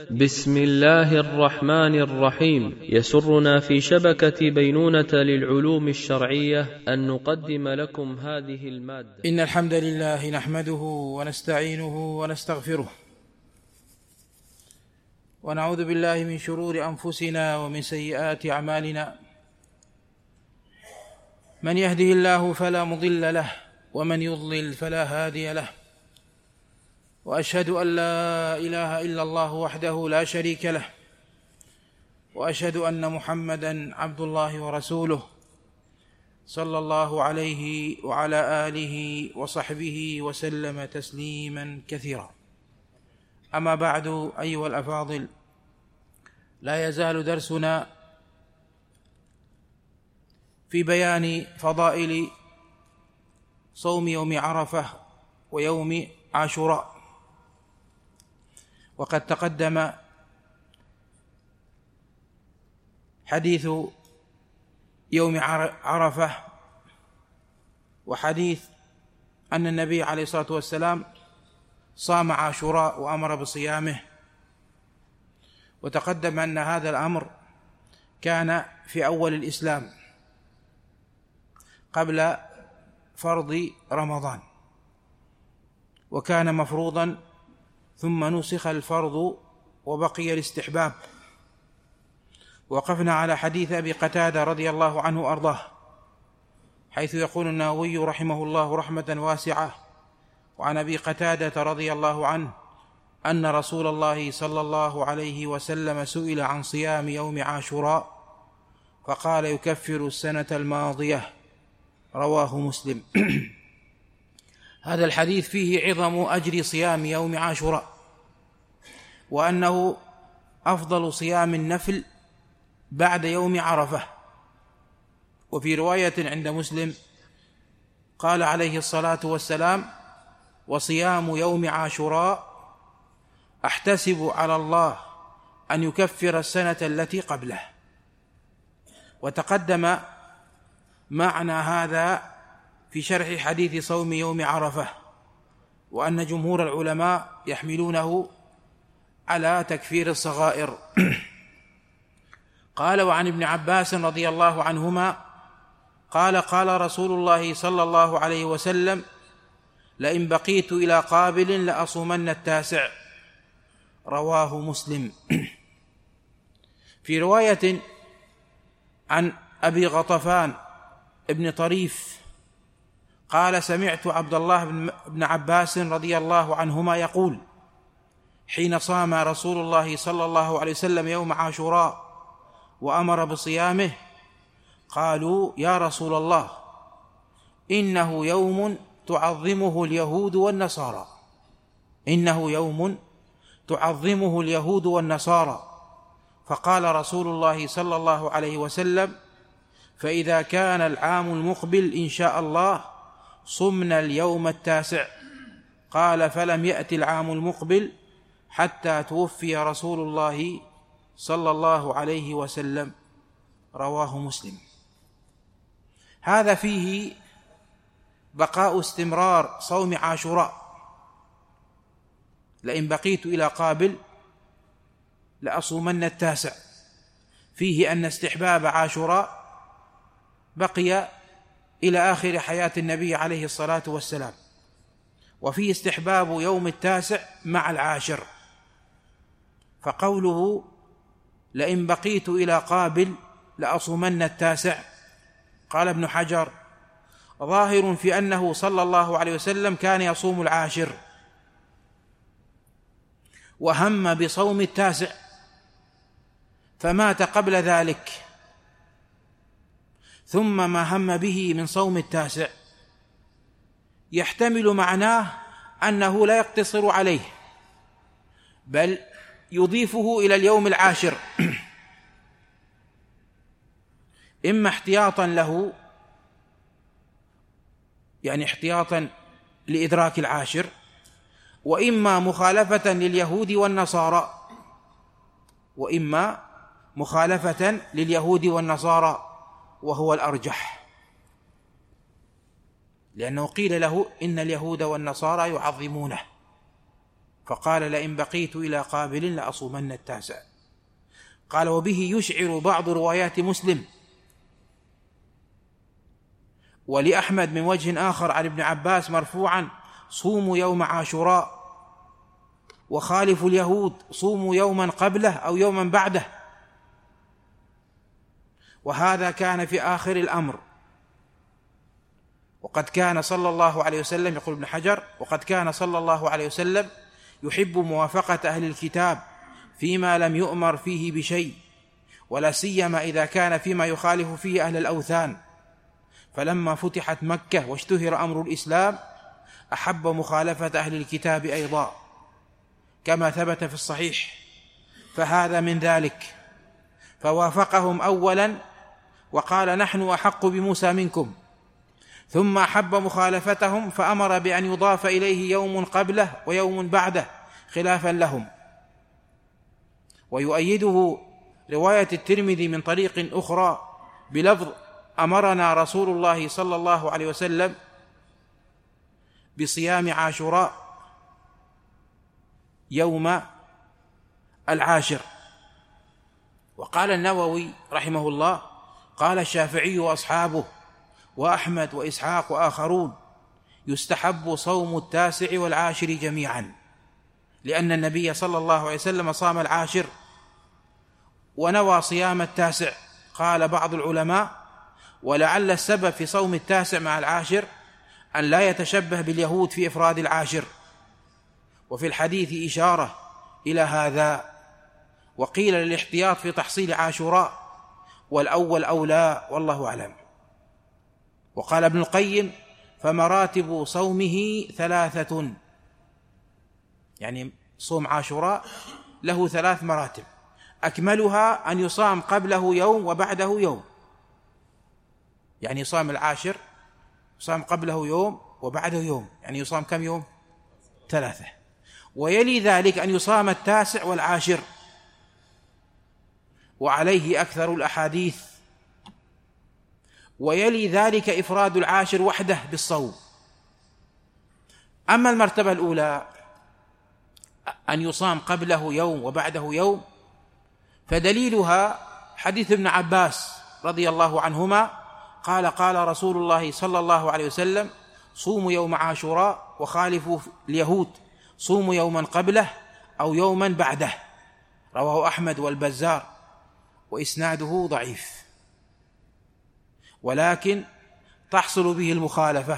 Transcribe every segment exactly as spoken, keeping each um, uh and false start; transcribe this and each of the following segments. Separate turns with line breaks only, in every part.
بسم الله الرحمن الرحيم. يسرنا في شبكة بينونة للعلوم الشرعية أن نقدم لكم هذه المادة.
إن الحمد لله نحمده ونستعينه ونستغفره ونعوذ بالله من شرور أنفسنا ومن سيئات أعمالنا. من يهده الله فلا مضل له ومن يضلل فلا هادي له، وأشهد أن لا إله إلا الله وحده لا شريك له، وأشهد أن محمدًا عبد الله ورسوله صلى الله عليه وعلى آله وصحبه وسلم تسليمًا كثيرا. أما بعد، أيها الأفاضل، لا يزال درسنا في بيان فضائل صوم يوم عرفة ويوم عاشوراء. وقد تقدم حديث يوم عرفة وحديث أن النبي عليه الصلاة والسلام صام عاشوراء وأمر بصيامه، وتقدم أن هذا الأمر كان في أول الإسلام قبل فرض رمضان، وكان مفروضا ثم نسخ الفرض وبقي الاستحباب. وقفنا على حديث أبي قتادة رضي الله عنه وأرضاه، حيث يقول النووي رحمه الله رحمة واسعة: وعن أبي قتادة رضي الله عنه أن رسول الله صلى الله عليه وسلم سئل عن صيام يوم عاشوراء فقال: يكفر السنة الماضية. رواه مسلم. هذا الحديث فيه عظم أجر صيام يوم عاشوراء، وأنه أفضل صيام النفل بعد يوم عرفة. وفي رواية عند مسلم قال عليه الصلاة والسلام: وصيام يوم عاشوراء أحتسب على الله أن يكفر السنة التي قبله. وتقدم معنى هذا في شرح حديث صوم يوم عرفة، وأن جمهور العلماء يحملونه على تكفير الصغائر. قال: وعن ابن عباس رضي الله عنهما قال: قال رسول الله صلى الله عليه وسلم: لئن بقيت إلى قابل لأصومن التاسع. رواه مسلم. في رواية عن أبي غطفان ابن طريف قال: سمعت عبد الله بن عباس رضي الله عنهما يقول: حين صام رسول الله صلى الله عليه وسلم يوم عاشوراء وأمر بصيامه قالوا: يا رسول الله، إنه يوم تعظمه اليهود والنصارى إنه يوم تعظمه اليهود والنصارى فقال رسول الله صلى الله عليه وسلم: فإذا كان العام المقبل إن شاء الله صمنا اليوم التاسع. قال: فلم يأت العام المقبل حتى توفي رسول الله صلى الله عليه وسلم. رواه مسلم. هذا فيه بقاء استمرار صوم عاشوراء. لئن بقيت إلى قابل لأصومن التاسع، فيه أن استحباب عاشوراء بقي إلى آخر حياة النبي عليه الصلاة والسلام، وفيه استحباب يوم التاسع مع العاشر. فقوله لئن بقيت إلى قابل لأصومن التاسع، قال ابن حجر: ظاهر في أنه صلى الله عليه وسلم كان يصوم العاشر وهم بصوم التاسع فمات قبل ذلك، ثم ما هم به من صوم التاسع يحتمل معناه أنه لا يقتصر عليه، بل يضيفه إلى اليوم العاشر، إما احتياطا له، يعني احتياطا لإدراك العاشر، وإما مخالفة لليهود والنصارى وإما مخالفة لليهود والنصارى وهو الأرجح، لأنه قيل له إن اليهود والنصارى يعظمونه، فقال لئن بقيت إلى قابل لأصومن التاسع. قال وبه يشعر بعض روايات مسلم ولأحمد من وجه آخر عن ابن عباس مرفوعا صوموا يوم عاشوراء وخالفوا اليهود صوموا يوما قبله أو يوما بعده. وهذا كان في آخر الأمر. وقد كان صلى الله عليه وسلم، يقول ابن حجر، وقد كان صلى الله عليه وسلم يحب موافقة أهل الكتاب فيما لم يؤمر فيه بشيء، ولا سيما إذا كان فيما يخالف فيه أهل الأوثان. فلما فتحت مكة واشتهر أمر الإسلام أحب مخالفة أهل الكتاب أيضا كما ثبت في الصحيح، فهذا من ذلك. فوافقهم أولا وقال نحن أحق بموسى منكم، ثم أحب مخالفتهم فأمر بأن يضاف إليه يوم قبله ويوم بعده خلافا لهم. ويؤيده رواية الترمذي من طريق أخرى بلفظ أمرنا رسول الله صلى الله عليه وسلم بصيام عاشوراء يوم العاشر. وقال النووي رحمه الله قال الشافعي وأصحابه وأحمد وإسحاق وآخرون يستحب صوم التاسع والعاشر جميعا، لأن النبي صلى الله عليه وسلم صام العاشر ونوى صيام التاسع. قال بعض العلماء ولعل السبب في صوم التاسع مع العاشر أن لا يتشبه باليهود في إفراد العاشر، وفي الحديث إشارة إلى هذا. وقيل للاحتياط في تحصيل عاشوراء، والأول أولى والله أعلم. وقال ابن القيم فمراتب صومه ثلاثة، يعني صوم عاشوراء له ثلاث مراتب، أكملها أن يصام قبله يوم وبعده يوم، يعني يصام العاشر يصام قبله يوم وبعده يوم، يعني يصام كم يوم؟ ثلاثة. ويلي ذلك أن يصام التاسع والعاشر، وعليه أكثر الأحاديث. ويلي ذلك إفراد العاشر وحده بالصوم. أما المرتبة الأولى أن يصام قبله يوم وبعده يوم، فدليلها حديث ابن عباس رضي الله عنهما قال قال رسول الله صلى الله عليه وسلم صوموا يوم عاشوراء وخالفوا اليهود صوموا يوما قبله أو يوما بعده. رواه أحمد والبزار وإسناده ضعيف، ولكن تحصل به المخالفة.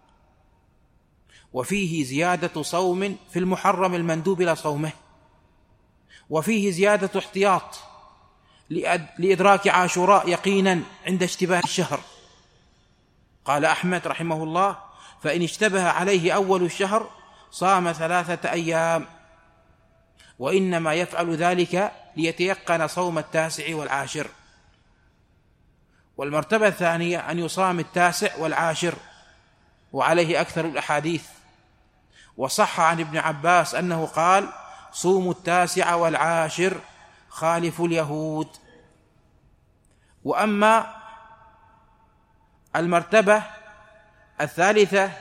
وفيه زيادة صوم في المحرم المندوب إلى صومه، وفيه زيادة احتياط لإدراك عاشوراء يقينا عند اشتباه الشهر. قال أحمد رحمه الله فإن اشتبه عليه أول الشهر صام ثلاثة أيام، وإنما يفعل ذلك ليتيقن صوم التاسع والعاشر. والمرتبة الثانية أن يصام التاسع والعاشر، وعليه أكثر الأحاديث. وصح عن ابن عباس أنه قال صوموا التاسع والعاشر خالفوا اليهود. وأما المرتبة الثالثة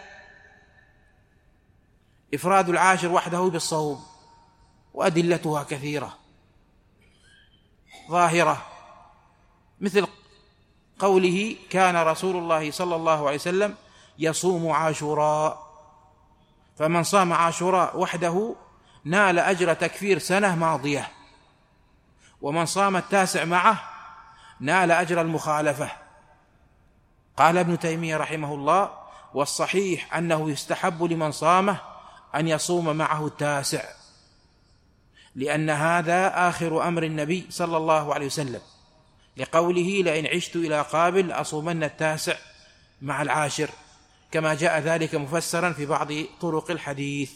إفراد العاشر وحده بالصوم، وأدلتها كثيرة ظاهرة، مثل قوله كان رسول الله صلى الله عليه وسلم يصوم عاشوراء، فمن صام عاشوراء وحده نال أجر تكفير سنة ماضية، ومن صام التاسع معه نال أجر المخالفة. قال ابن تيمية رحمه الله والصحيح أنه يستحب لمن صامه أن يصوم معه التاسع، لأن هذا آخر أمر النبي صلى الله عليه وسلم، لقوله لئن عشت إلى قابل أصومن التاسع مع العاشر، كما جاء ذلك مفسرا في بعض طرق الحديث.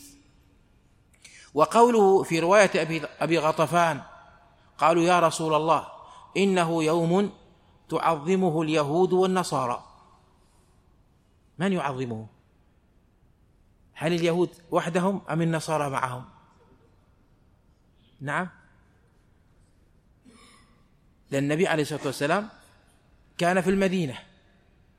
وقوله في رواية أبي غطفان قالوا يا رسول الله إنه يوم تعظمه اليهود والنصارى. من يعظمه؟ هل اليهود وحدهم أم النصارى معهم؟ نعم، لأن النبي عليه الصلاة والسلام كان في المدينة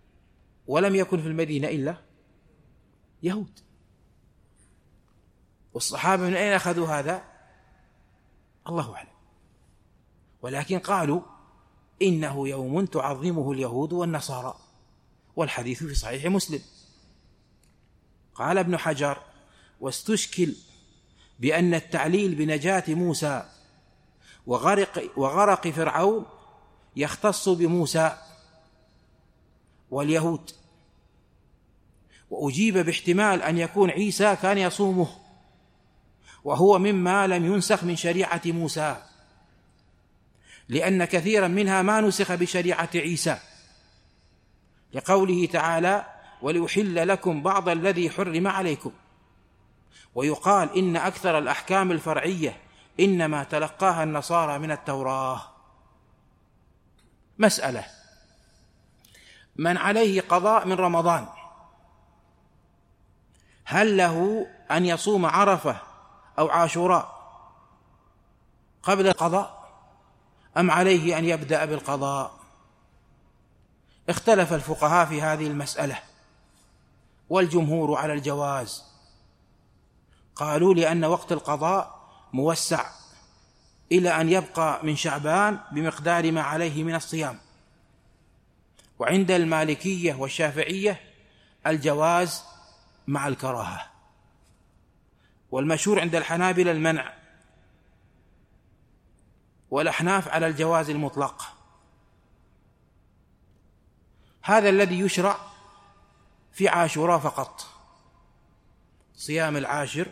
ولم يكن في المدينة إلا يهود، والصحابة من أين أخذوا هذا؟ الله أعلم، ولكن قالوا إنه يوم تعظمه اليهود والنصارى، والحديث في صحيح مسلم. قال ابن حجر: واستشكل بأن التعليل بنجاة موسى وغرق, وغرق فرعون يختص بموسى واليهود، وأجيب باحتمال أن يكون عيسى كان يصومه، وهو مما لم ينسخ من شريعة موسى، لأن كثيرا منها ما نسخ بشريعة عيسى، لقوله تعالى: ولأحل لكم بعض الذي حرم عليكم. ويقال إن أكثر الأحكام الفرعية إنما تلقاها النصارى من التوراة. مسألة: من عليه قضاء من رمضان هل له أن يصوم عرفة أو عاشوراء قبل القضاء أم عليه أن يبدأ بالقضاء؟ اختلف الفقهاء في هذه المسألة، والجمهور على الجواز. قالوا لأن وقت القضاء موسع إلى أن يبقى من شعبان بمقدار ما عليه من الصيام. وعند المالكية والشافعية الجواز مع الكراهة، والمشهور عند الحنابلة المنع، والأحناف على الجواز المطلق. هذا الذي يشرع في عاشوراء فقط، صيام العاشر،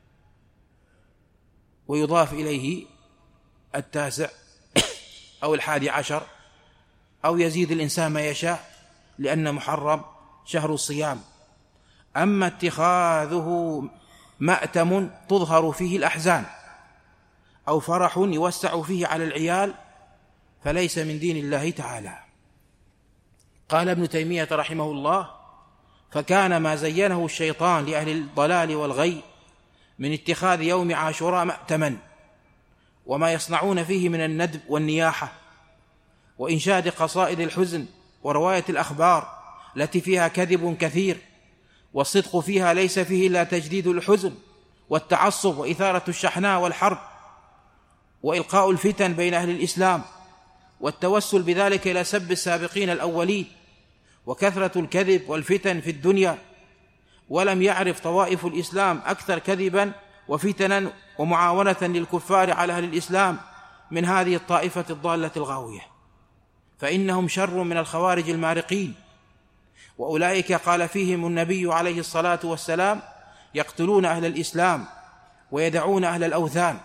ويضاف إليه التاسع أو الحادي عشر، أو يزيد الإنسان ما يشاء، لأن محرم شهر الصيام. أما اتخاذه مأتم تظهر فيه الأحزان أو فرح يوسع فيه على العيال فليس من دين الله تعالى. قال ابن تيمية رحمه الله: فكان ما زينه الشيطان لأهل الضلال والغي من اتخاذ يوم عاشوراء مأتما، وما يصنعون فيه من الندب والنياحة وإنشاد قصائد الحزن ورواية الأخبار التي فيها كذب كثير، والصدق فيها ليس فيه إلا تجديد الحزن والتعصب وإثارة الشحناء والحرب وإلقاء الفتن بين أهل الإسلام، والتوسل بذلك إلى سب السابقين الأولين، وكثرة الكذب والفتن في الدنيا. ولم يعرف طوائف الإسلام أكثر كذبا وفتنا ومعاونة للكفار على أهل الإسلام من هذه الطائفة الضالة الغاوية، فإنهم شر من الخوارج المارقين. وأولئك قال فيهم النبي عليه الصلاة والسلام: يقتلون أهل الإسلام ويدعون أهل الأوثان.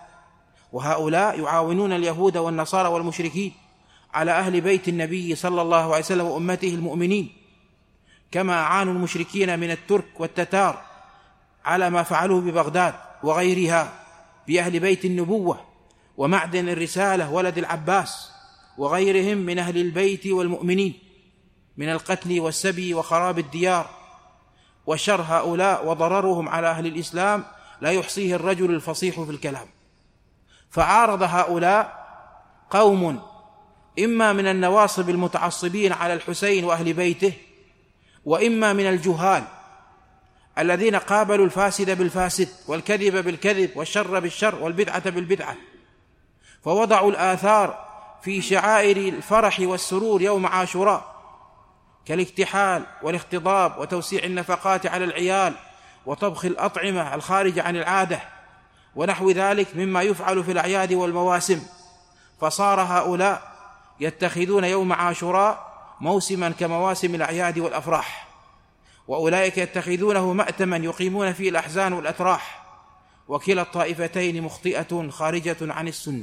وهؤلاء يعاونون اليهود والنصارى والمشركين على أهل بيت النبي صلى الله عليه وسلم وأمته المؤمنين، كما أعانوا المشركين من الترك والتتار على ما فعلوه ببغداد وغيرها بأهل بيت النبوة ومعدن الرسالة ولد العباس وغيرهم من أهل البيت والمؤمنين من القتل والسبي وخراب الديار. وشر هؤلاء وضررهم على أهل الإسلام لا يحصيه الرجل الفصيح في الكلام. فعارض هؤلاء قوم إما من النواصب المتعصبين على الحسين وأهل بيته، وإما من الجهال الذين قابلوا الفاسد بالفاسد والكذب بالكذب والشر بالشر والبدعة بالبدعة، فوضعوا الآثار في شعائر الفرح والسرور يوم عاشوراء كالاكتحال والاختضاب وتوسيع النفقات على العيال وطبخ الأطعمة الخارجة عن العادة ونحو ذلك مما يفعل في الأعياد والمواسم. فصار هؤلاء يتخذون يوم عاشوراء موسما كمواسم الأعياد والأفراح، وأولئك يتخذونه مأتما يقيمون فيه الأحزان والأتراح، وكلا الطائفتين مخطئة خارجة عن السنة.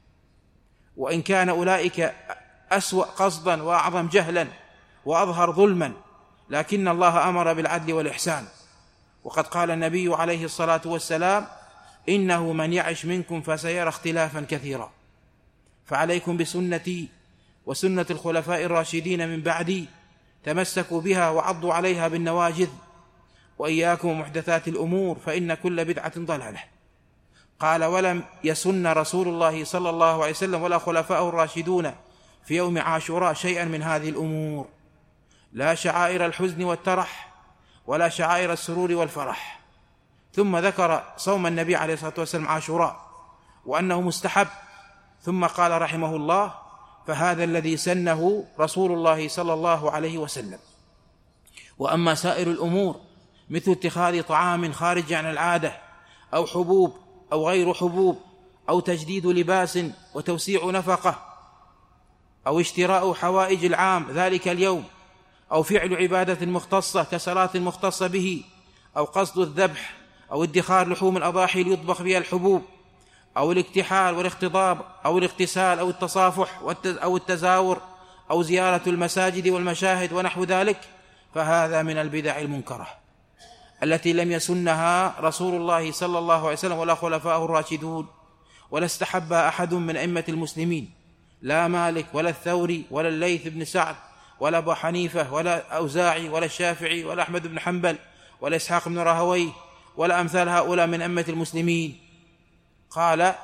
وإن كان أولئك أسوأ قصدا وأعظم جهلا وأظهر ظلما، لكن الله أمر بالعدل والإحسان، وقد قال النبي عليه الصلاة والسلام: إنه من يعش منكم فسيرى اختلافا كثيرا، فعليكم بسنتي وسنة الخلفاء الراشدين من بعدي، تمسكوا بها وعضوا عليها بالنواجذ، وإياكم ومحدثات الأمور فإن كل بدعة ضلالة. قال: ولم يسن رسول الله صلى الله عليه وسلم ولا خلفاءه الراشدون في يوم عاشوراء شيئا من هذه الأمور، لا شعائر الحزن والترح ولا شعائر السرور والفرح، ثم ذكر صوم النبي عليه الصلاة والسلام عاشوراء وأنه مستحب، ثم قال رحمه الله: فهذا الذي سنه رسول الله صلى الله عليه وسلم. وأما سائر الأمور مثل اتخاذ طعام خارج عن العادة أو حبوب أو غير حبوب أو تجديد لباس وتوسيع نفقة أو اشتراء حوائج العام ذلك اليوم أو فعل عبادة مختصة كصلاة مختصة به أو قصد الذبح أو ادخار لحوم الأضاحي ليطبخ بها الحبوب أو الاكتحال والاختضاب أو الاغتسال أو التصافح أو التزاور أو زيارة المساجد والمشاهد ونحو ذلك، فهذا من البدع المنكرة التي لم يسنها رسول الله صلى الله عليه وسلم ولا خلفاؤه الراشدون، ولا استحبها أحد من أئمة المسلمين، لا مالك ولا الثوري ولا الليث بن سعد ولا أبو حنيفة ولا أوزاعي ولا الشافعي ولا أحمد بن حنبل ولا إسحاق بن راهويه ولا أمثال هؤلاء من أئمة المسلمين. قال: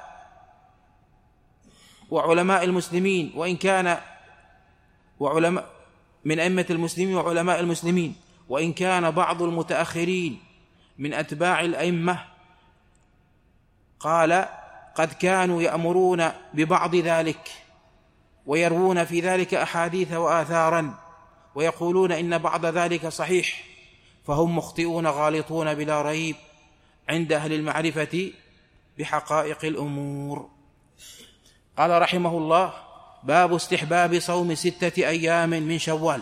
وعلماء المسلمين وإن كان وعلماء من أئمة المسلمين وعلماء المسلمين وإن كان بعض المتأخرين من أتباع الأئمة قال قد كانوا يأمرون ببعض ذلك ويروون في ذلك أحاديث وآثارا ويقولون إن بعض ذلك صحيح، فهم مخطئون غالطون بلا ريب عند أهل المعرفة بحقائق الأمور. قال رحمه الله: باب استحباب صوم ستة أيام من شوال.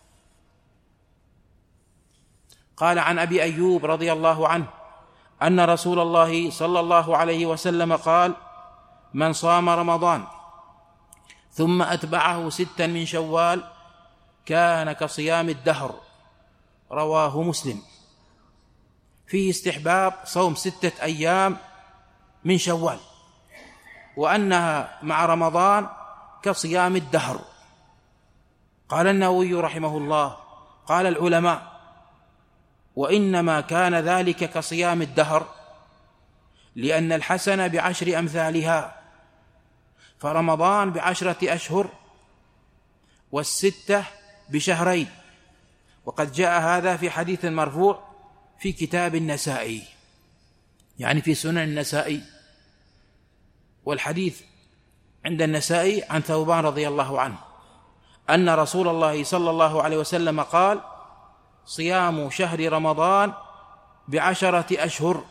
قال عن أبي أيوب رضي الله عنه أن رسول الله صلى الله عليه وسلم قال: من صام رمضان ثم أتبعه ستا من شوال كان كصيام الدهر. رواه مسلم. فيه استحباب صوم ستة أيام من شوال، وأنها مع رمضان كصيام الدهر. قال النووي رحمه الله: قال العلماء: وإنما كان ذلك كصيام الدهر لأن الحسنة بعشر أمثالها، فرمضان بعشرة أشهر والستة بشهرين. وقد جاء هذا في حديث مرفوع في كتاب النسائي، يعني في سنن النسائي، والحديث عند النسائي عن ثوبان رضي الله عنه أن رسول الله صلى الله عليه وسلم قال: صيام شهر رمضان بعشرة أشهر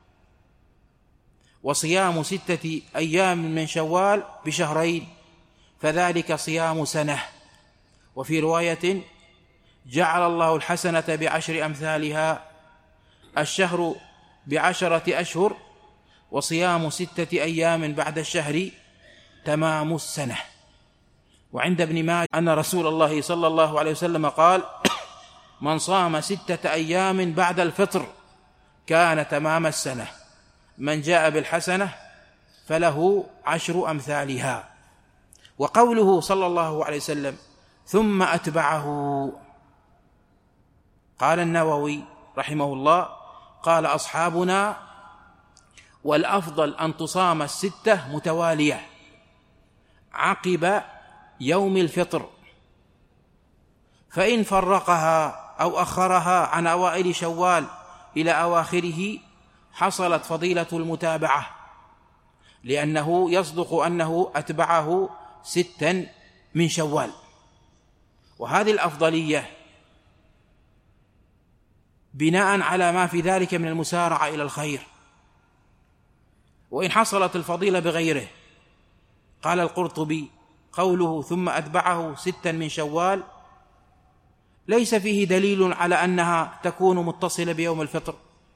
وصيام ستة أيام من شوال بشهرين، فذلك صيام سنة. وفي رواية: جعل الله الحسنة بعشر أمثالها، الشهر بعشرة أشهر وصيام ستة أيام بعد الشهر تمام السنة. وعند ابن ماجه أن رسول الله صلى الله عليه وسلم قال: من صام ستة أيام بعد الفطر كان تمام السنة، من جاء بالحسنة فله عشر أمثالها. وقوله صلى الله عليه وسلم ثم أتبعه، قال النووي رحمه الله: قال أصحابنا: والأفضل أن تصام الستة متوالية عقب يوم الفطر، فإن فرقها أو أخرها عن أوائل شوال إلى أواخره حصلت فضيلة المتابعة، لأنه يصدق أنه أتبعه ستا من شوال. وهذه الأفضلية بناء على ما في ذلك من المسارعة إلى الخير، وإن حصلت الفضيلة بغيره. قال القرطبي: قوله ثم أتبعه ستا من شوال ليس فيه دليل على أنها تكون متصلة بيوم الفطر،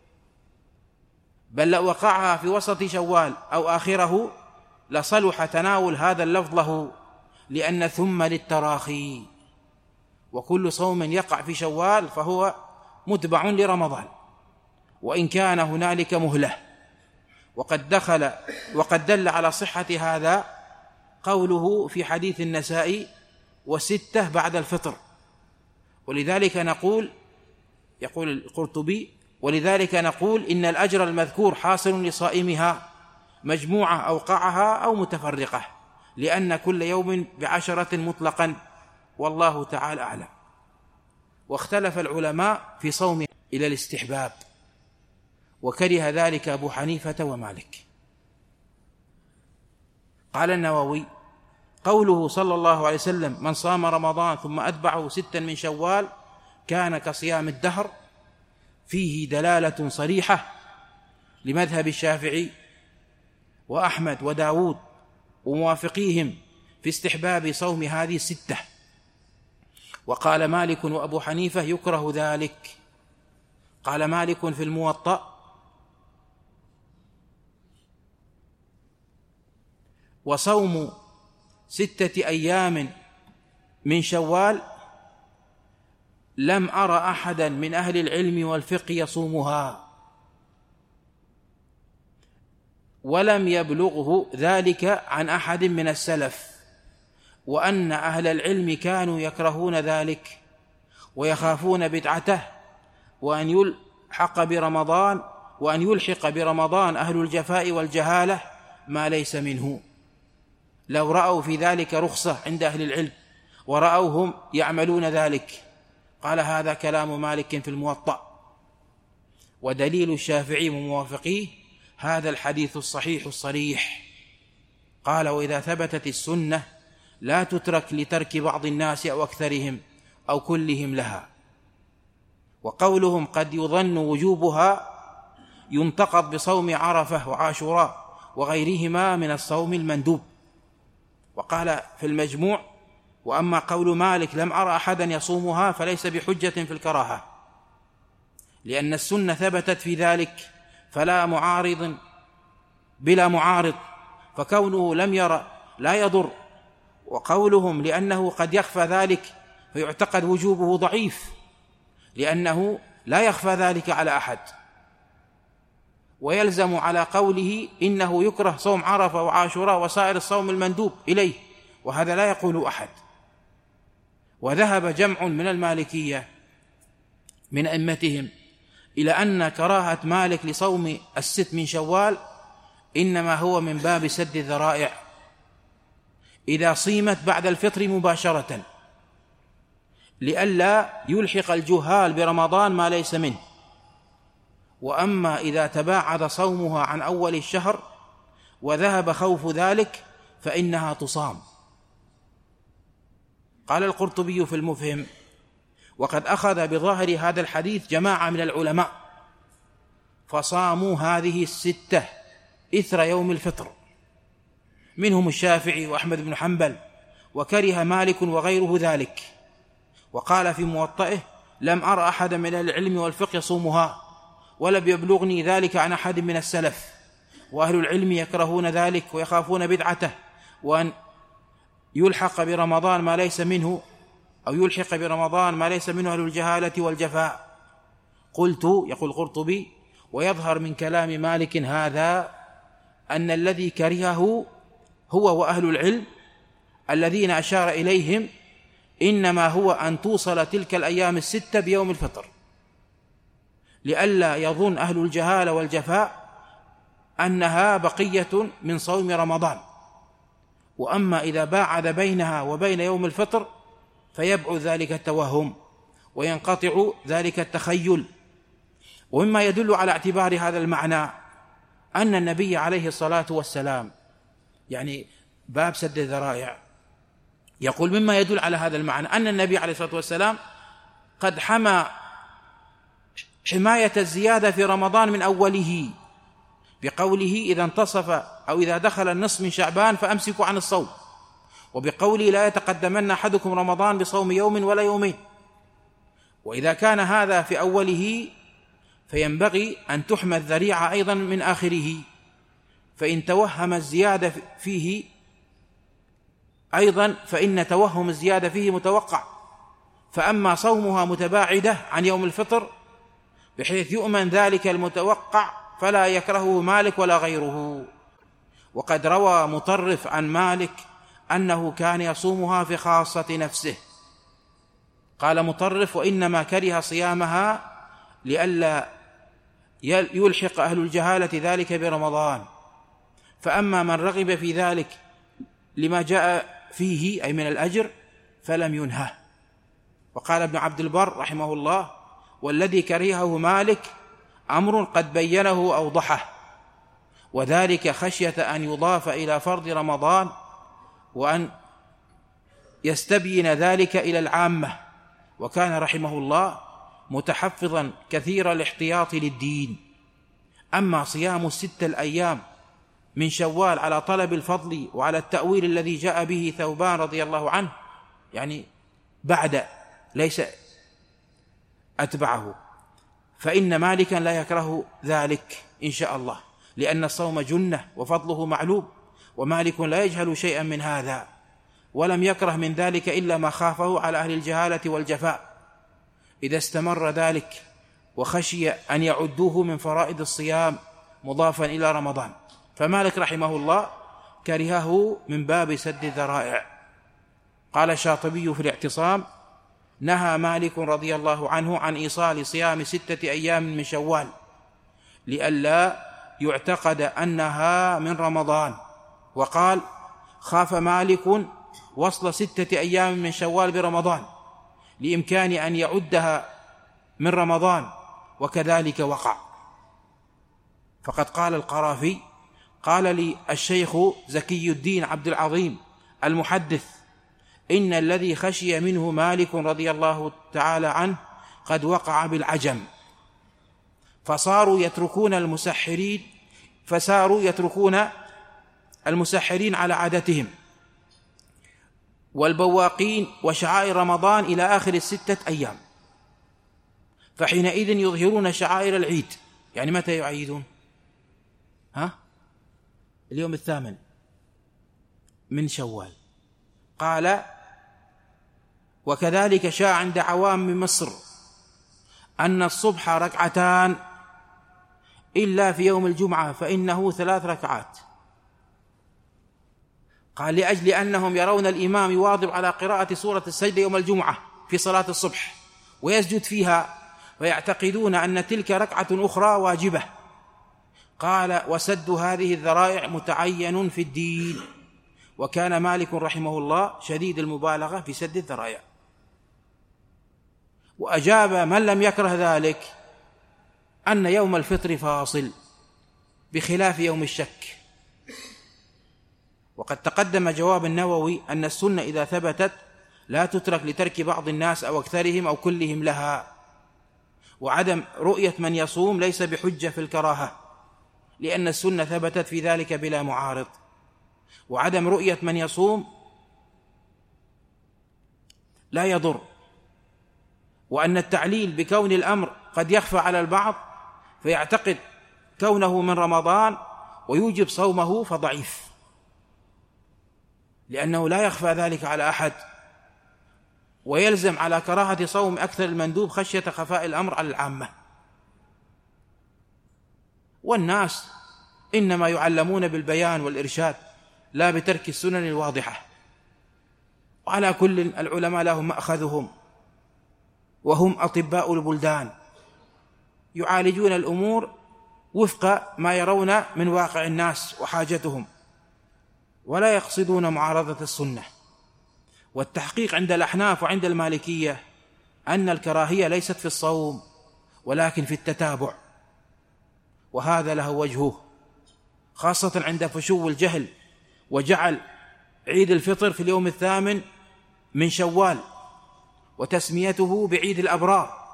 بل لو وقعها في وسط شوال أو آخره لصلح تناول هذا اللفظ له، لأن ثم للتراخي، وكل صوم يقع في شوال فهو متبع لرمضان وإن كان هنالك مهلة. وقد دخل وقد دل على صحة هذا قوله في حديث النسائي: وستة بعد الفطر. ولذلك نقول، يقول القرطبي: ولذلك نقول إن الأجر المذكور حاصل لصائمها مجموعة أوقعها أو متفرقة، لأن كل يوم بعشرة مطلقا، والله تعالى أعلم. واختلف العلماء في صوم إلى الاستحباب، وكره ذلك أبو حنيفة ومالك. قال النووي: قوله صلى الله عليه وسلم: من صام رمضان ثم أتبعه ستا من شوال كان كصيام الدهر، فيه دلالة صريحة لمذهب الشافعي وأحمد وداود وموافقيهم في استحباب صوم هذه الستة. وقال مالك وأبو حنيفة: يكره ذلك. قال مالك في الموطأ: وصوم ستة أيام من شوال لم أرى أحدا من أهل العلم والفقه يصومها، ولم يبلغه ذلك عن أحد من السلف، وأن أهل العلم كانوا يكرهون ذلك ويخافون بدعته، وأن يلحق برمضان وأن يلحق برمضان أهل الجفاء والجهالة ما ليس منه، لو رأوا في ذلك رخصة عند أهل العلم ورأوهم يعملون ذلك. قال: هذا كلام مالك في الموطأ. ودليل الشافعي وموافقيه هذا الحديث الصحيح الصريح. قال: وإذا ثبتت السنة لا تترك لترك بعض الناس أو أكثرهم أو كلهم لها. وقولهم قد يظن وجوبها ينتقض بصوم عرفة وعاشوراء وغيرهما من الصوم المندوب. وقال في المجموع: وأما قول مالك لم أرى أحدا يصومها فليس بحجة في الكراهة، لأن السنة ثبتت في ذلك فلا معارض بلا معارض، فكونه لم يرى لا يضر. وقولهم لأنه قد يخفى ذلك فيعتقد وجوبه ضعيف، لأنه لا يخفى ذلك على أحد. ويلزم على قوله إنه يكره صوم عرفة وعاشوراء وسائر الصوم المندوب إليه، وهذا لا يقول أحد. وذهب جمع من المالكية من أئمتهم إلى أن كراهة مالك لصوم الست من شوال إنما هو من باب سد الذرائع إذا صيمت بعد الفطر مباشرة، لئلا يلحق الجهال برمضان ما ليس منه. وأما إذا تباعد صومها عن أول الشهر وذهب خوف ذلك فإنها تصام. قال القرطبي في المفهم: وقد أخذ بظاهر هذا الحديث جماعة من العلماء فصاموا هذه الستة إثر يوم الفطر، منهم الشافعي وأحمد بن حنبل، وكره مالك وغيره ذلك. وقال في موطئه: لم أرى أحد من العلم والفقه يصومها، ولم يبلغني ذلك عن أحد من السلف، وأهل العلم يكرهون ذلك ويخافون بدعته، وأن يلحق برمضان ما ليس منه أو يلحق برمضان ما ليس منه أهل الجهالة والجفاء. قلت، يقول القرطبي: ويظهر من كلام مالك هذا أن الذي كرهه هو وأهل العلم الذين أشار إليهم إنما هو أن توصل تلك الأيام الستة بيوم الفطر، لئلا يظن أهل الجهالة والجفاء أنها بقية من صوم رمضان. وأما إذا باعد بينها وبين يوم الفطر فيبعد ذلك التوهم وينقطع ذلك التخيل. ومما يدل على اعتبار هذا المعنى أن النبي عليه الصلاة والسلام، يعني باب سد الذرائع، يقول مما يدل على هذا المعنى أن النبي عليه الصلاة والسلام قد حمى حماية الزيادة في رمضان من أوله بقوله: إذا انتصف أو إذا دخل النصف من شعبان فأمسكوا عن الصوم، وبقوله: لا يتقدمن أحدكم رمضان بصوم يوم ولا يومين. وإذا كان هذا في أوله فينبغي أن تحمى الذريعة أيضا من آخره، فإن توهم الزيادة فيه أيضا فإن توهم الزيادة فيه متوقع. فأما صومها متباعدة عن يوم الفطر بحيث يؤمن ذلك المتوقع فلا يكرهه مالك ولا غيره. وقد روى مطرف عن مالك أنه كان يصومها في خاصة نفسه. قال مطرف: وإنما كره صيامها لئلا يلحق أهل الجهالة ذلك برمضان، فأما من رغب في ذلك لما جاء فيه أي من الأجر فلم ينهه. وقال ابن عبد البر رحمه الله: والذي كرهه مالك أمر قد بينه أوضحه، وذلك خشية أن يضاف إلى فرض رمضان وأن يستبين ذلك إلى العامة، وكان رحمه الله متحفظا كثير الاحتياط للدين. أما صيام الستة الأيام من شوال على طلب الفضل وعلى التأويل الذي جاء به ثوبان رضي الله عنه، يعني بعد ليس أتبعه، فإن مالكا لا يكره ذلك إن شاء الله، لأن الصوم جنة وفضله معلوم، ومالك لا يجهل شيئا من هذا، ولم يكره من ذلك إلا ما خافه على أهل الجهالة والجفاء إذا استمر ذلك، وخشي أن يعدوه من فرائض الصيام مضافا إلى رمضان. فمالك رحمه الله كرهه من باب سد الذرائع. قال الشاطبي في الاعتصام: نهى مالك رضي الله عنه عن إيصال صيام ستة أيام من شوال لئلا يعتقد أنها من رمضان. وقال: خاف مالك وصل ستة أيام من شوال برمضان لإمكان أن يعدها من رمضان، وكذلك وقع. فقد قال القرافي: قال لي الشيخ زكي الدين عبد العظيم المحدث: إن الذي خشي منه مالك رضي الله تعالى عنه قد وقع بالعجم، فصاروا يتركون المسحرين فصاروا يتركون المسحرين على عادتهم والبواقين وشعائر رمضان إلى آخر الستة أيام، فحينئذ يظهرون شعائر العيد. يعني متى يعيدون؟ ها؟ اليوم الثامن من شوال. قال: وكذلك شاع عند عوام مصر أن الصبح ركعتان إلا في يوم الجمعة فإنه ثلاث ركعات. قال: لأجل أنهم يرون الإمام يواظب على قراءة سورة السجدة يوم الجمعة في صلاة الصبح ويسجد فيها، ويعتقدون أن تلك ركعة أخرى واجبة. قال: وسد هذه الذرائع متعين في الدين. وكان مالك رحمه الله شديد المبالغة في سد الذرائع. وأجاب من لم يكره ذلك أن يوم الفطر فاصل بخلاف يوم الشك. وقد تقدم جواب النووي أن السنة إذا ثبتت لا تترك لترك بعض الناس أو أكثرهم أو كلهم لها، وعدم رؤية من يصوم ليس بحجة في الكراهة، لأن السنة ثبتت في ذلك بلا معارض، وعدم رؤية من يصوم لا يضر. وأن التعليل بكون الأمر قد يخفى على البعض فيعتقد كونه من رمضان ويوجب صومه فضعيف، لأنه لا يخفى ذلك على أحد، ويلزم على كراهة صوم أكثر المندوب خشية خفاء الأمر على العامة. والناس إنما يعلمون بالبيان والإرشاد لا بترك السنن الواضحة. وعلى كل العلماء لهم مأخذهم، وهم أطباء البلدان يعالجون الأمور وفق ما يرون من واقع الناس وحاجتهم، ولا يقصدون معارضة السنة. والتحقيق عند الأحناف وعند المالكية أن الكراهية ليست في الصوم ولكن في التتابع، وهذا له وجهه، خاصة عند فشو الجهل وجعل عيد الفطر في اليوم الثامن من شوال وتسميته بعيد الأبرار،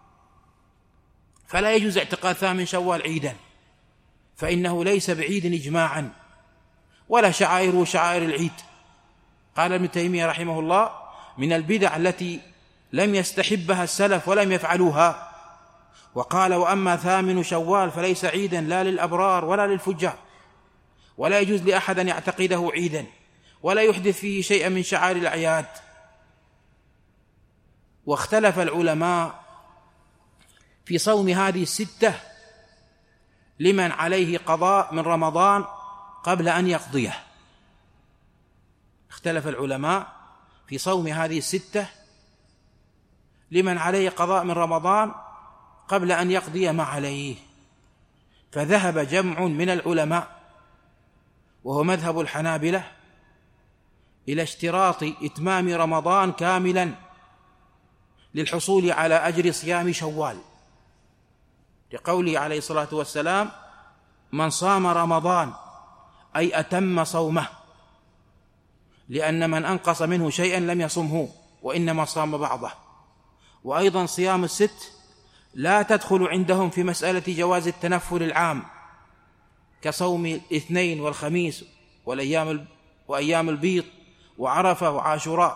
فلا يجوز اعتقاد ثامن شوال عيدا، فإنه ليس بعيد إجماعا ولا شعائره شعائر العيد. قال ابن تيمية رحمه الله: من البدع التي لم يستحبها السلف ولم يفعلوها. وقال: وأما ثامن شوال فليس عيدا لا للأبرار ولا للفجار، ولا يجوز لأحد أن يعتقده عيدا ولا يحدث فيه شيئا من شعائر الأعياد. واختلف العلماء في صوم هذه الستة لمن عليه قضاء من رمضان قبل أن يقضيه. اختلف العلماء في صوم هذه الستة لمن عليه قضاء من رمضان قبل أن يقضي ما عليه. فذهب جمع من العلماء وهو مذهب الحنابلة إلى اشتراط إتمام رمضان كاملا للحصول على أجر صيام شوال، لقوله عليه الصلاة والسلام: من صام رمضان أي أتم صومه، لأن من أنقص منه شيئا لم يصمه وإنما صام بعضه. وأيضا صيام الست لا تدخل عندهم في مسألة جواز التنفل العام كصوم الاثنين والخميس والأيام وأيام البيض وعرفة وعاشوراء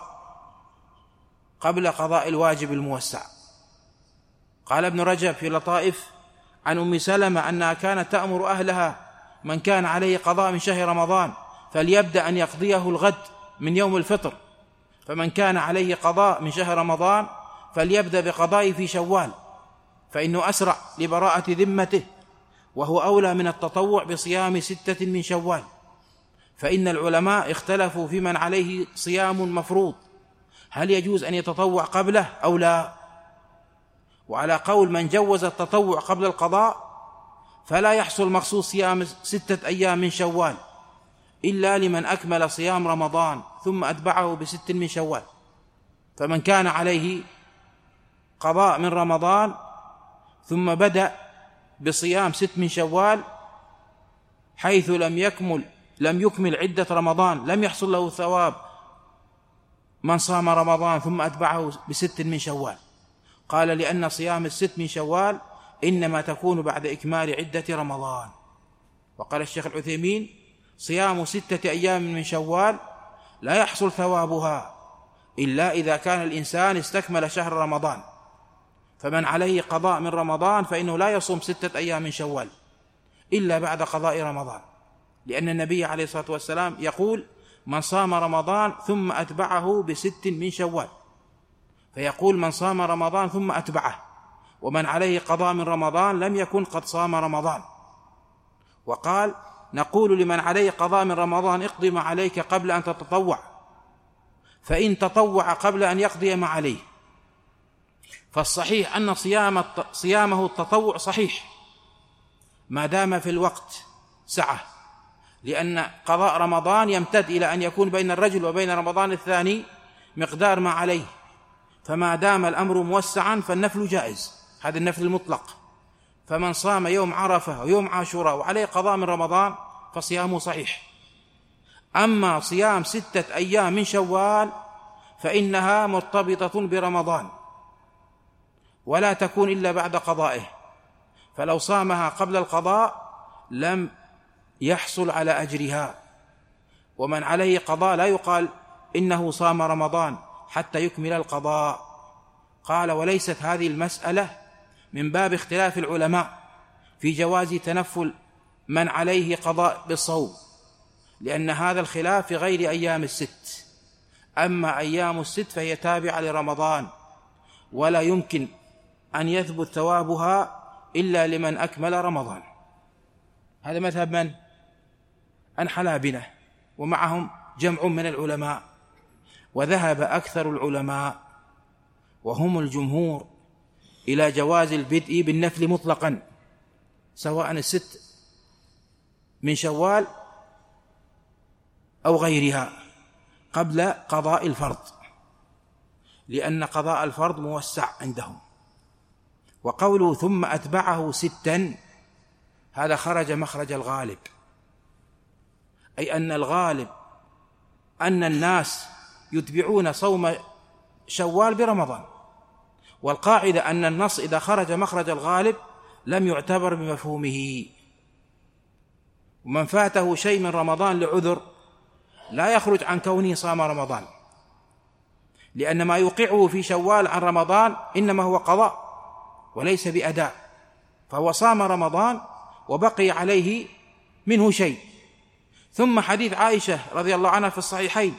قبل قضاء الواجب الموسع. قال ابن رجب في لطائف عن أم سلمة أنها كانت تأمر أهلها: من كان عليه قضاء من شهر رمضان فليبدأ أن يقضيه الغد من يوم الفطر، فمن كان عليه قضاء من شهر رمضان فليبدأ بقضائه في شوال، فإنه أسرع لبراءة ذمته، وهو أولى من التطوع بصيام ستة من شوال. فإن العلماء اختلفوا في من عليه صيام مفروض هل يجوز أن يتطوع قبله أو لا. وعلى قول من جوز التطوع قبل القضاء فلا يحصل مخصوص صيام ستة أيام من شوال إلا لمن أكمل صيام رمضان ثم أتبعه بست من شوال. فمن كان عليه قضاء من رمضان ثم بدأ بصيام ست من شوال حيث لم يكمل لم يكمل عدة رمضان لم يحصل له ثواب من صام رمضان ثم أتبعه بست من شوال. قال: لأن صيام الست من شوال إنما تكون بعد إكمال عدة رمضان. وقال الشيخ العثيمين: صيام ستة أيام من شوال لا يحصل ثوابها إلا إذا كان الإنسان استكمل شهر رمضان، فمن عليه قضاء من رمضان فإنه لا يصوم ستة أيام من شوال إلا بعد قضاء رمضان، لأن النبي عليه الصلاة والسلام يقول: من صام رمضان ثم أتبعه بست من شوال، فيقول: من صام رمضان ثم أتبعه، ومن عليه قضاء من رمضان لم يكن قد صام رمضان. وقال: نقول لمن عليه قضاء من رمضان: اقض ما عليك قبل أن تتطوع، فإن تطوع قبل أن يقضي ما عليه. فالصحيح أن صيام صيامه التطوع صحيح ما دام في الوقت سعة، لأن قضاء رمضان يمتد إلى أن يكون بين الرجل وبين رمضان الثاني مقدار ما عليه، فما دام الأمر موسعا فالنفل جائز، هذا النفل المطلق. فمن صام يوم عرفة ويوم عاشوراء وعليه قضاء من رمضان فصيامه صحيح. أما صيام ستة أيام من شوال فإنها مرتبطة برمضان ولا تكون إلا بعد قضائه، فلو صامها قبل القضاء لم يحصل على أجرها. ومن عليه قضاء لا يقال إنه صام رمضان حتى يكمل القضاء. قال: وليست هذه المسألة من باب اختلاف العلماء في جواز تنفل من عليه قضاء بالصوم، لأن هذا الخلاف في غير أيام الست. أما أيام الست فهي تابعة لرمضان ولا يمكن أن يثبت ثوابها إلا لمن أكمل رمضان. هذا مذهب من؟ الحنابلة، ومعهم جمع من العلماء. وذهب أكثر العلماء وهم الجمهور إلى جواز البدء بالنفل مطلقا، سواء الست من شوال أو غيرها قبل قضاء الفرض، لأن قضاء الفرض موسع عندهم. وقوله ثم أتبعه ستا هذا خرج مخرج الغالب، أي أن الغالب أن الناس يتبعون صوم شوال برمضان، والقاعدة أن النص إذا خرج مخرج الغالب لم يعتبر بمفهومه. ومن فاته شيء من رمضان لعذر لا يخرج عن كونه صام رمضان، لأن ما يوقعه في شوال عن رمضان إنما هو قضاء وليس بأداء، فهو صام رمضان وبقي عليه منه شيء. ثم حديث عائشة رضي الله عنها في الصحيحين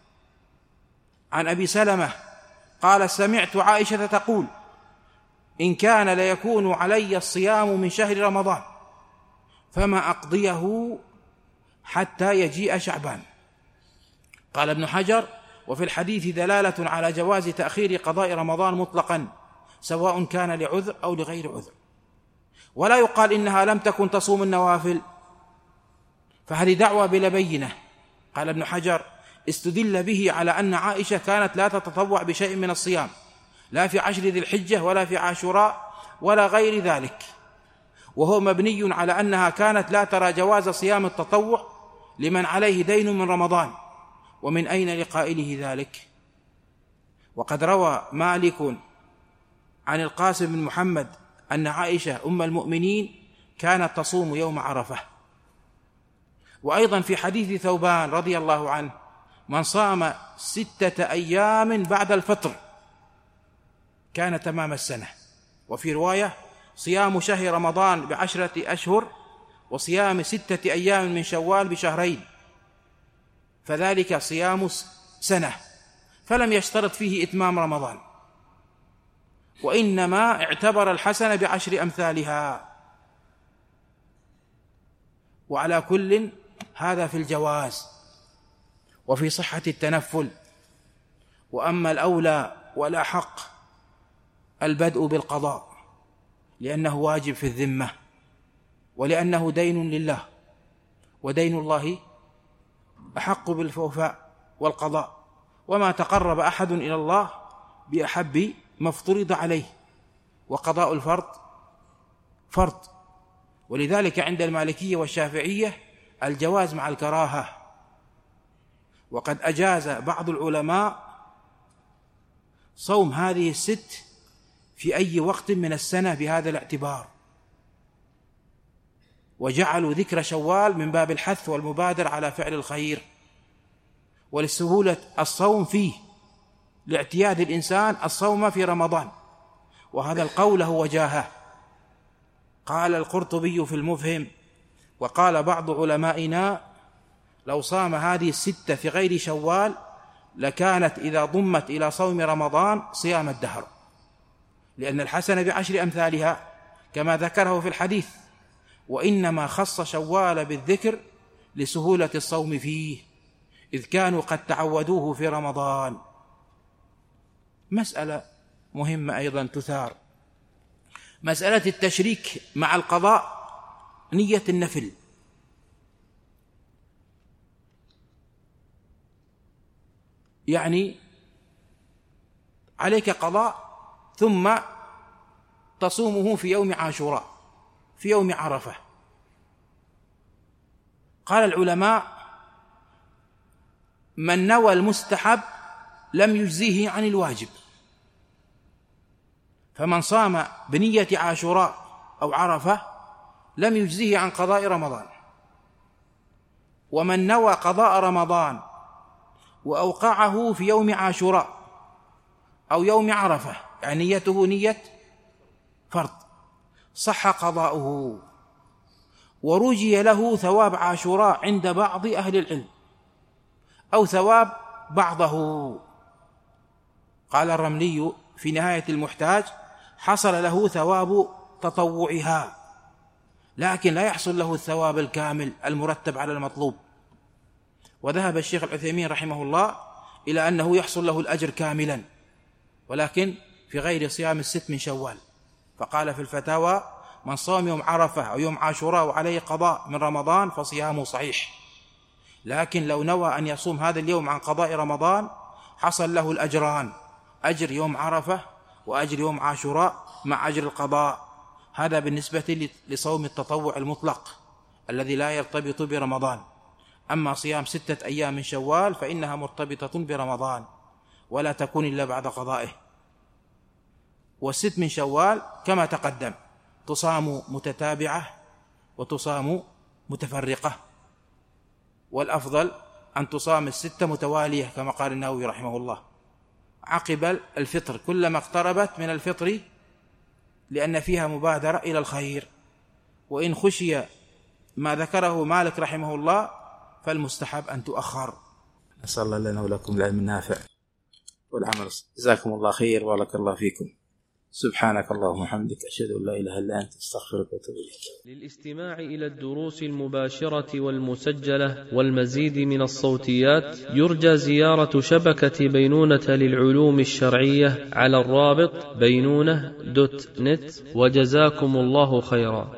عن أبي سلمة قال: سمعت عائشة تقول: إن كان ليكون علي الصيام من شهر رمضان فما أقضيه حتى يجيء شعبان. قال ابن حجر: وفي الحديث دلالة على جواز تأخير قضاء رمضان مطلقا سواء كان لعذر أو لغير عذر، ولا يقال إنها لم تكن تصوم النوافل، فهذه دعوة بلا بينة. قال ابن حجر: استدل به على أن عائشة كانت لا تتطوع بشيء من الصيام لا في عشر ذي الحجة ولا في عاشوراء ولا غير ذلك، وهو مبني على أنها كانت لا ترى جواز صيام التطوع لمن عليه دين من رمضان. ومن أين لقائله ذلك؟ وقد روى مالك عن القاسم بن محمد أن عائشة أم المؤمنين كانت تصوم يوم عرفة. وأيضا في حديث ثوبان رضي الله عنه: من صام ستة أيام بعد الفطر كان تمام السنة. وفي رواية: صيام شهر رمضان بعشرة أشهر وصيام ستة أيام من شوال بشهرين، فذلك صيام سنة، فلم يشترط فيه إتمام رمضان، وإنما اعتبر الحسنة بعشر أمثالها. وعلى كل هذا في الجواز وفي صحة التنفل. وأما الأولى والأحق البدء بالقضاء، لأنه واجب في الذمة، ولأنه دين لله، ودين الله أحق بالوفاء والقضاء، وما تقرب أحد إلى الله بأحب ما افترض عليه، وقضاء الفرض فرض. ولذلك عند المالكية والشافعية الجواز مع الكراهة. وقد أجاز بعض العلماء صوم هذه الست في أي وقت من السنة بهذا الاعتبار، وجعلوا ذكر شوال من باب الحث والمبادر على فعل الخير، ولسهولة الصوم فيه، لاعتياد الإنسان الصوم في رمضان. وهذا القول له وجاهة. قال القرطبي في المفهم: وقال بعض علمائنا: لو صام هذه الستة في غير شوال لكانت إذا ضمت إلى صوم رمضان صيام الدهر، لأن الحسنة بعشر أمثالها كما ذكره في الحديث، وإنما خص شوال بالذكر لسهولة الصوم فيه، إذ كانوا قد تعودوه في رمضان. مسألة مهمة أيضا تثار، مسألة التشريك مع القضاء، نية النفل. يعني عليك قضاء ثم تصومه في يوم عاشوراء، في يوم عرفة. قال العلماء: من نوى المستحب لم يجزيه عن الواجب، فمن صام بنية عاشوراء أو عرفة لم يجزيه عن قضاء رمضان. ومن نوى قضاء رمضان وأوقعه في يوم عاشوراء أو يوم عرفة، يعني نيته نية فرض، صح قضاؤه، ورجي له ثواب عاشوراء عند بعض أهل العلم، أو ثواب بعضه. قال الرملي في نهاية المحتاج: حصل له ثواب تطوعها، لكن لا يحصل له الثواب الكامل المرتب على المطلوب. وذهب الشيخ العثيمين رحمه الله إلى أنه يحصل له الأجر كاملا، ولكن في غير صيام الست من شوال. فقال في الفتاوى: من صام يوم عرفة أو يوم عاشوراء وعليه قضاء من رمضان فصيامه صحيح، لكن لو نوى أن يصوم هذا اليوم عن قضاء رمضان حصل له الأجران، أجر يوم عرفة وأجر يوم عاشوراء مع أجر القضاء. هذا بالنسبة لصوم التطوع المطلق الذي لا يرتبط برمضان. أما صيام ستة أيام من شوال فإنها مرتبطة برمضان ولا تكون إلا بعد قضائه. والست من شوال كما تقدم تصام متتابعة وتصام متفرقة، والأفضل أن تصام الستة متوالية كما قال النووي رحمه الله عقب الفطر، كلما اقتربت من الفطر، لأن فيها مبادرة إلى الخير. وإن خشي ما ذكره مالك رحمه الله فالمستحب أن تؤخر.
نسأل الله لنا ولكم العلم النافع والعمل. جزاكم الله خير، بارك الله فيكم. سبحانك اللهم وبحمدك، أشهد أن لا إله إلا أنت، أستغفرك وأتوب إليك.
للاستماع إلى الدروس المباشرة والمسجلة والمزيد من الصوتيات يرجى زيارة شبكة بينونة للعلوم الشرعية على الرابط بينونة دوت نت. وجزاكم الله خيرا.